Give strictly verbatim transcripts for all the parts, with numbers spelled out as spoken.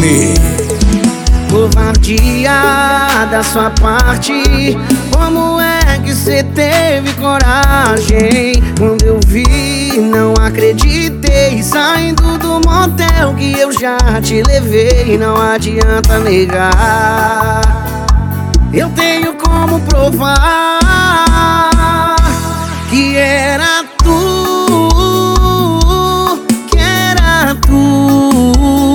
Kine. Covardia da sua parte, como é que cê teve coragem? Quando eu vi, não acreditei, saindo do motel que eu já te levei. Não adianta negar, eu tenho como provar que era tu, que era tu.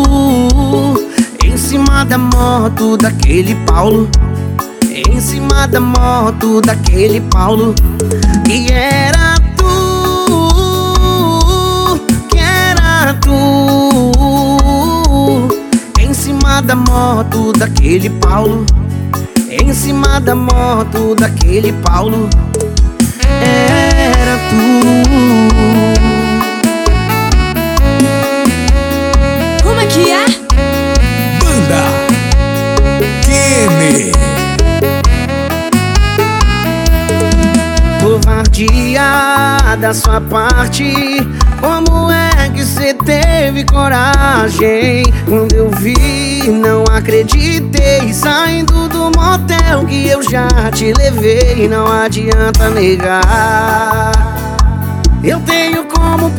Em cima da moto daquele Paulo, em cima da moto daquele Paulo, que era tu, que era tu. Em cima da moto daquele Paulo, em cima da moto daquele Paulo, era tu. Como é que é? Banda Kine. Covardia da sua parte, como é que cê teve coragem? Quando eu vi, não acreditei, saindo do motel que eu já te levei. Não adianta negar, eu tenho como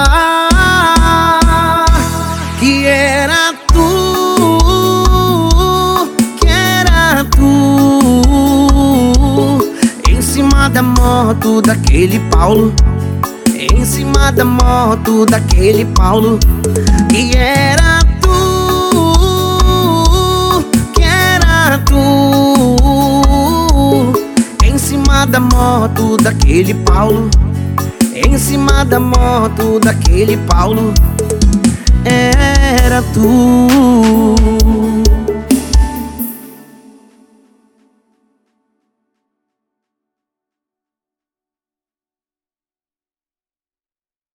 provar que era tu, que era tu. Em cima da moto daquele Paulo, em cima da moto daquele Paulo, que era tu, que era tu. Em cima da moto daquele Paulo, em cima da moto daquele Paulo, era tu.